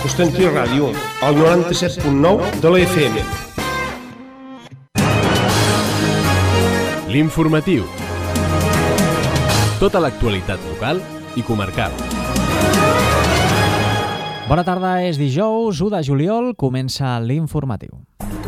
Constantí Ràdio, al 97.9 de la FM. L'informatiu. Tota l'actualitat local i comarcal. Bona tarda, és dijous, 1 de juliol, comença l'informatiu.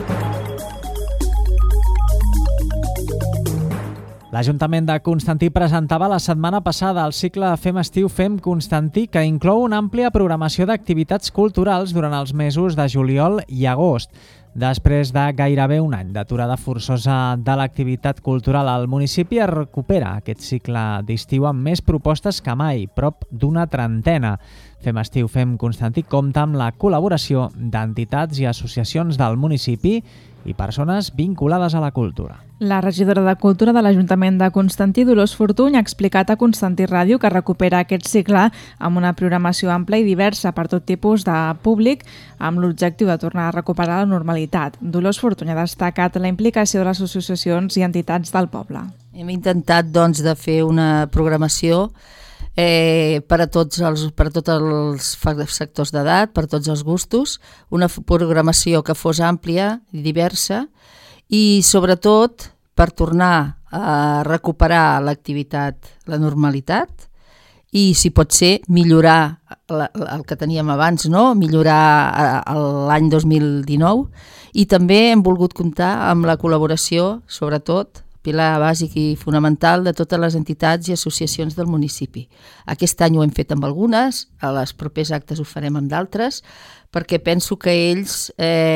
L'Ajuntament de Constantí presentava la setmana passada el cicle Fem Estiu, Fem Constantí, que inclou una àmplia programació d'activitats culturals durant els mesos de juliol i agost. Després de gairebé un any d'aturada forçosa de l'activitat cultural al municipi, es recupera aquest cicle d'estiu amb més propostes que mai, prop d'una trentena. Fem Estiu, Fem Constantí compta amb la col·laboració d'entitats i associacions del municipi i persones vinculades a la cultura. La regidora de Cultura de l'Ajuntament de Constantí, Dolors Fortuny, ha explicat a Constantí Ràdio que recupera aquest cicle amb una programació ampla i diversa per tot tipus de públic, amb l'objectiu de tornar a recuperar la normalitat. Dolors Fortuny ha destacat la implicació de les associacions i entitats del poble. Hem intentat de fer una programació per a tots els sectors d'edat, per a tots els gustos, una programació que fos àmplia i diversa i sobretot per tornar a recuperar l'activitat, la normalitat i, si pot ser, millorar el que teníem abans, no? Millorar l'any 2019 i també hem volgut comptar amb la col·laboració, sobretot, pilar bàsic i fonamental de totes les entitats i associacions del municipi. Aquest any ho hem fet amb algunes, a les propers actes ho farem amb d'altres, perquè penso que ells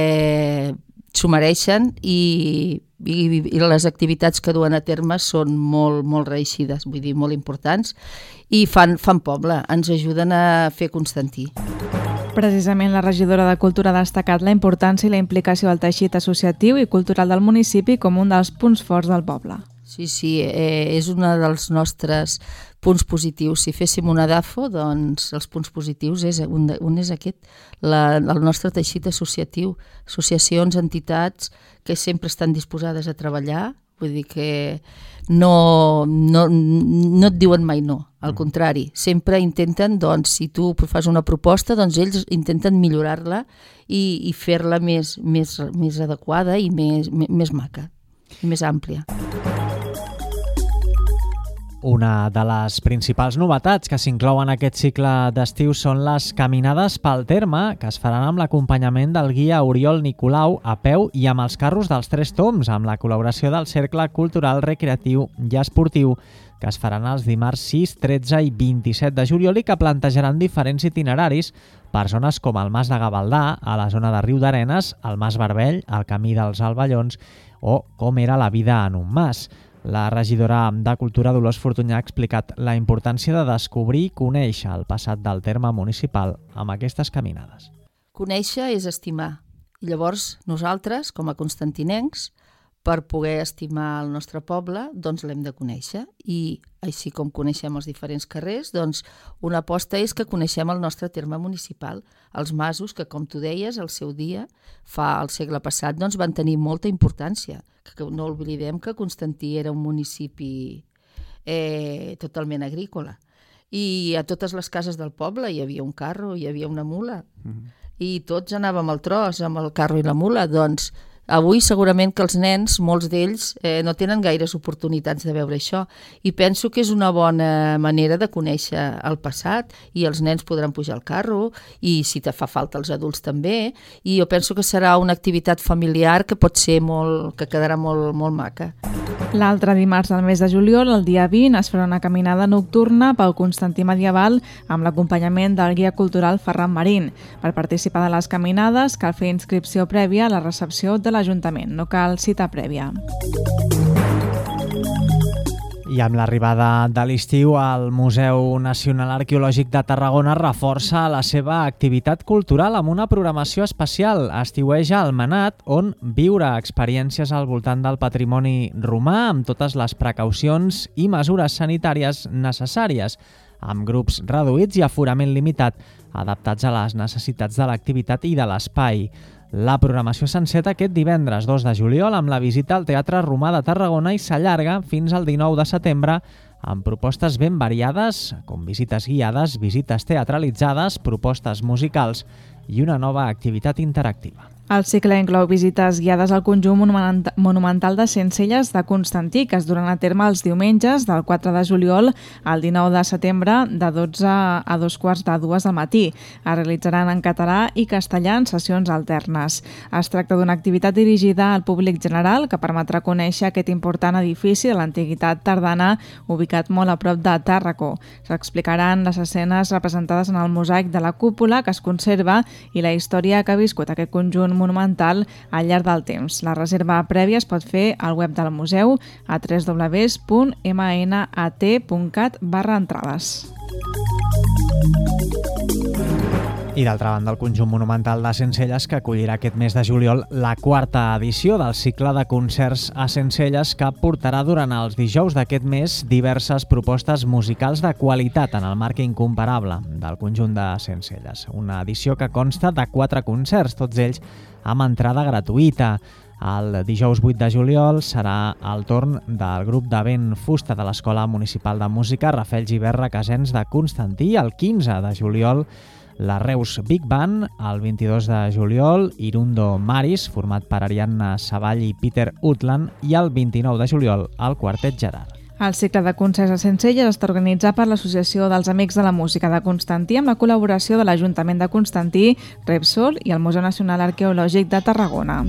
s'ho mereixen i les activitats que duen a terme són molt reeixides, vull dir, molt importants, i fan poble, ens ajuden a fer Constantí. Precisament la regidora de Cultura ha destacat la importància i la implicació del teixit associatiu i cultural del municipi com un dels punts forts del poble. Sí, és un dels nostres punts positius. Si féssim una DAFO, doncs els punts positius un és aquest, el nostre teixit associatiu, associacions, entitats que sempre estan disposades a treballar, vull dir que no et diuen mai no, al contrari, sempre intenten, doncs, si tu fas una proposta, doncs ells intenten millorar-la i fer-la més adequada i més maca, més àmplia. Una de les principals novetats que s'inclouen en aquest cicle d'estiu són les caminades pel terme, que es faran amb l'acompanyament del guia Oriol Nicolau a peu i amb els carros dels Tres Tombs, amb la col·laboració del Cercle Cultural, Recreatiu i Esportiu, que es faran els dimarts 6, 13 i 27 de juliol i que plantejaran diferents itineraris per zones com el Mas de Gavaldà, a la zona de Riu d'Arenes, el Mas Barbell, el Camí dels Alballons o com era la vida en un mas. La regidora de Cultura, Dolors Fortuny, ha explicat la importància de descobrir i conèixer el passat del terme municipal amb aquestes caminades. Conèixer és estimar. I llavors nosaltres, com a constantinencs, per poder estimar el nostre poble, doncs l'hem de conèixer. I així com coneixem els diferents carrers, doncs una aposta és que coneixem el nostre terme municipal. Els masos, que com tu deies, al seu dia, al segle passat, doncs van tenir molta importància. Que no oblidem que Constantí era un municipi totalment agrícola. I a totes les cases del poble hi havia un carro, hi havia una mula. I tots anàvem al tros amb el carro i la mula, doncs avui segurament que els nens, molts d'ells, no tenen gaires oportunitats de veure això i penso que és una bona manera de conèixer el passat i els nens podran pujar al carro i si te fa falta els adults també i jo penso que serà una activitat familiar que pot ser que quedarà molt maca. L'altre dimarts del mes de juliol, el dia 20, es farà una caminada nocturna pel Constantí medieval amb l'acompanyament del guia cultural Ferran Marín. Per participar de les caminades cal fer inscripció prèvia a la recepció de l'Ajuntament, no cal cita prèvia. I amb l'arribada de l'estiu, el Museu Nacional Arqueològic de Tarragona reforça la seva activitat cultural amb una programació especial. Estiueja al Manat, on viure experiències al voltant del patrimoni romà amb totes les precaucions i mesures sanitàries necessàries, amb grups reduïts i aforament limitat, adaptats a les necessitats de l'activitat i de l'espai. La programació s'enceta aquest divendres 2 de juliol amb la visita al Teatre Romà de Tarragona i s'allarga fins al 19 de setembre amb propostes ben variades, com visites guiades, visites teatralitzades, propostes musicals i una nova activitat interactiva. El cicle inclou visites guiades al conjunt monumental de Sencelles de Constantí, que es duran a terme els diumenges del 4 de juliol al 19 de setembre de 12 a 2:45 del matí. Es realitzaran en català i castellà en sessions alternes. Es tracta d'una activitat dirigida al públic general que permetrà conèixer aquest important edifici de l'antiguitat tardana ubicat molt a prop de Tàrraco. S'explicaran les escenes representades en el mosaic de la cúpula que es conserva i la història que ha viscut aquest conjunt monumental al llarg del temps. La reserva prèvia es pot fer al web del museu a www.mnat.cat/entrades. I d'altra banda, el conjunt monumental de Sencelles, que acollirà aquest mes de juliol la quarta edició del cicle de concerts a Sencelles, que portarà durant els dijous d'aquest mes diverses propostes musicals de qualitat en el marc incomparable del conjunt de Sencelles. Una edició que consta de 4 concerts, tots ells amb entrada gratuïta. El dijous 8 de juliol serà el torn del grup de vent fusta de l'Escola Municipal de Música Rafael Gibert Requesens de Constantí. El 15 de juliol la Reus Big Band, el 22 de juliol Irundo Maris, format per Ariadna Savall i Peter Utland, i el 29 de juliol el Quartet Gerard. El cicle de concerts a Sencelles està organitzat per l'Associació dels Amics de la Música de Constantí amb la col·laboració de l'Ajuntament de Constantí, Repsol i el Museu Nacional Arqueològic de Tarragona.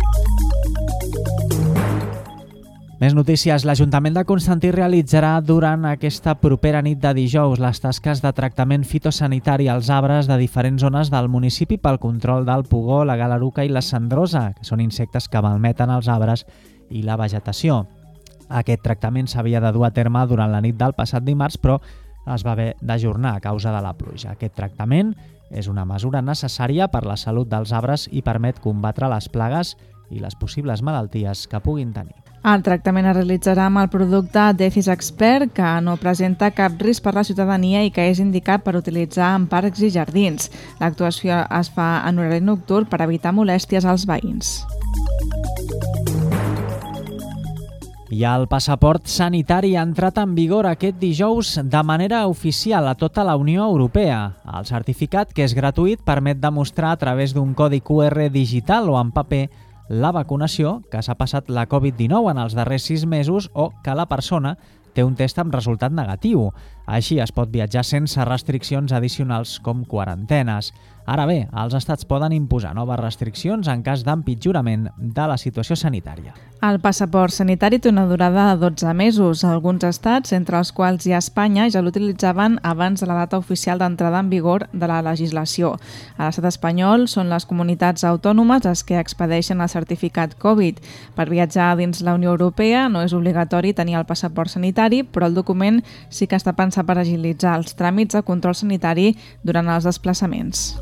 Més notícies. L'Ajuntament de Constantí realitzarà durant aquesta propera nit de dijous les tasques de tractament fitosanitari als arbres de diferents zones del municipi pel control del pugó, la galaruca i la cendrosa, que són insectes que malmeten els arbres i la vegetació. Aquest tractament s'havia de dur a terme durant la nit del passat dimarts, però es va haver d'ajornar a causa de la pluja. Aquest tractament és una mesura necessària per la salut dels arbres i permet combatre les plagues i les possibles malalties que puguin tenir. El tractament es realitzarà amb el producte Decis Expert, que no presenta cap risc per la ciutadania i que és indicat per utilitzar en parcs i jardins. L'actuació es fa en horari nocturn per evitar molèsties als veïns. I el passaport sanitari ha entrat en vigor aquest dijous de manera oficial a tota la Unió Europea. El certificat, que és gratuït, permet demostrar a través d'un codi QR digital o en paper la vacunació, que s'ha passat la Covid-19 en els darrers 6 mesos o que la persona té un test amb resultat negatiu. Així es pot viatjar sense restriccions addicionals com quarantenes. Ara bé, els estats poden imposar noves restriccions en cas d'empitjorament de la situació sanitària. El passaport sanitari té una durada de 12 mesos. Alguns estats, entre els quals hi ha Espanya, ja l'utilitzaven abans de la data oficial d'entrada en vigor de la legislació. A l'estat espanyol són les comunitats autònomes les que expedeixen el certificat Covid. Per viatjar dins la Unió Europea no és obligatori tenir el passaport sanitari, però el document sí que està pensat per agilitzar els tràmits de control sanitari durant els desplaçaments.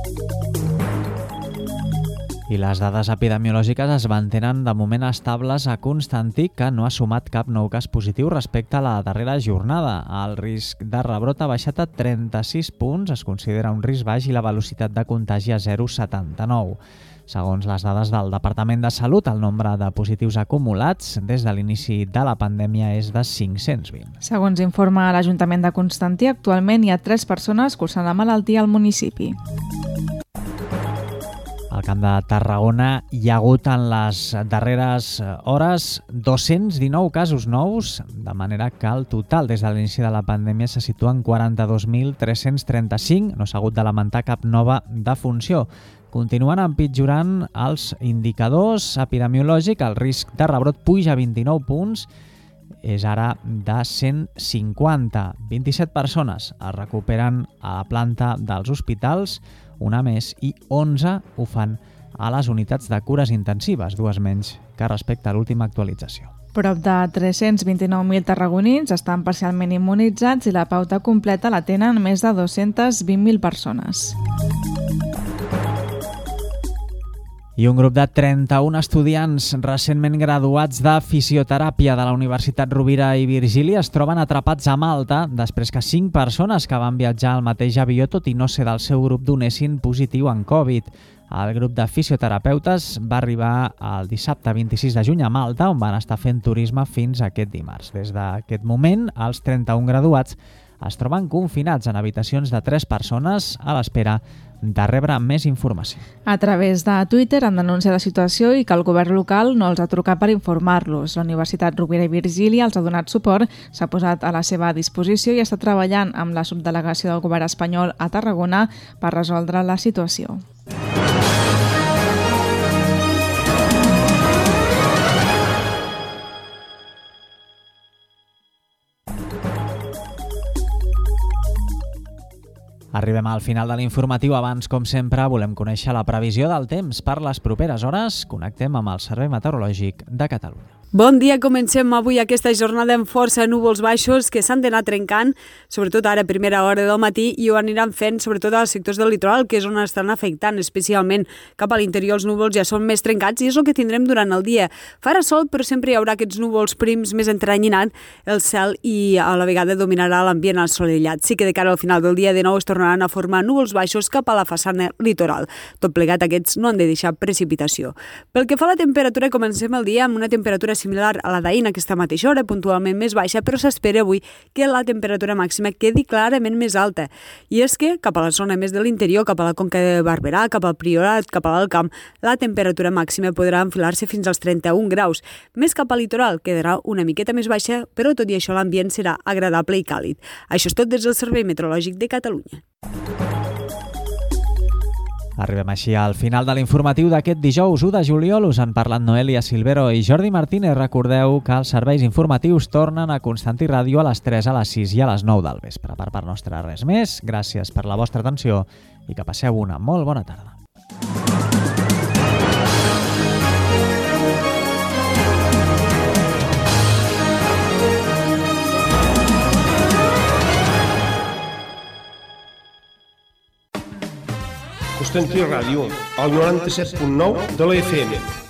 I les dades epidemiològiques es mantenen de moment estables a Constantí, que no ha sumat cap nou cas positiu respecte a la darrera jornada. El risc de rebrot ha baixat a 36 punts, es considera un risc baix i la velocitat de contagi a 0,79. Segons les dades del Departament de Salut, el nombre de positius acumulats des de l'inici de la pandèmia és de 520. Segons informa l'Ajuntament de Constantí, actualment hi ha 3 persones cursant la malaltia al municipi. Al Camp de Tarragona hi ha hagut en les darreres hores 219 casos nous, de manera que el total des de l'inici de la pandèmia se situa en 42.335. No s'ha hagut de lamentar cap nova defunció. Continuen empitjorant els indicadors epidemiològics. El risc de rebrot puja a 29 punts, és ara de 150. 27 persones es recuperen a la planta dels hospitals, una més, i 11 ho fan a les unitats de cures intensives, 2 menys que respecte a l'última actualització. Prop de 329.000 tarragonins estan parcialment immunitzats i la pauta completa la tenen més de 220.000 persones. I un grup de 31 estudiants recentment graduats de fisioteràpia de la Universitat Rovira i Virgili es troben atrapats a Malta després que 5 persones que van viatjar al mateix avió, tot i no ser del seu grup, donessin positiu en Covid. El grup de fisioterapeutes va arribar el dissabte 26 de juny a Malta, on van estar fent turisme fins aquest dimarts. Des d'aquest moment, els 31 graduats es troben confinats en habitacions de 3 persones a l'espera de rebre més informació. A través de Twitter han denunciat la situació i que el govern local no els ha trucat per informar-los. La Universitat Rovira i Virgili els ha donat suport, s'ha posat a la seva disposició i està treballant amb la subdelegació del govern espanyol a Tarragona per resoldre la situació. Arribem al final de l'informatiu. Abans, com sempre, volem conèixer la previsió del temps per les properes hores. Connectem amb el Servei Meteorològic de Catalunya. Bon dia, comencem avui aquesta jornada amb força núvols baixos que s'han d'anar trencant, sobretot ara a primera hora del matí, i ho aniran fent sobretot als sectors del litoral, que és on estan afectant, especialment cap a l'interior. Els núvols ja són més trencats i és el que tindrem durant el dia. Farà sol, però sempre hi haurà aquests núvols prims més entrenyinant el cel i a la vegada dominarà l'ambient assolellat. Sí que de cara al final del dia de nou es tornaran a formar núvols baixos cap a la façana litoral. Tot plegat, aquests no han de deixar precipitació. Pel que fa a la temperatura, comencem el dia amb una temperatura similar a la d'ahir en aquesta mateixa hora, puntualment més baixa, però s'espera avui que la temperatura màxima quedi clarament més alta. I és que cap a la zona més de l'interior, cap a la Conca de Barberà, cap al Priorat, cap a l'Alt Camp, la temperatura màxima podrà enfilar-se fins als 31 graus. Més cap al litoral quedarà una miqueta més baixa, però tot i això l'ambient serà agradable i càlid. Això és tot des del Servei Meteorològic de Catalunya. Arribem així al final de l'informatiu d'aquest dijous 1 de juliol. Us han parlat Noelia Silvero i Jordi Martínez. Recordeu que els serveis informatius tornen a Constantí Ràdio a les 3, a les 6 i a les 9 del vespre. Per part nostra res més. Gràcies per la vostra atenció i que passeu una molt bona tarda. Constantí Ràdio, el 97.9 de la FM.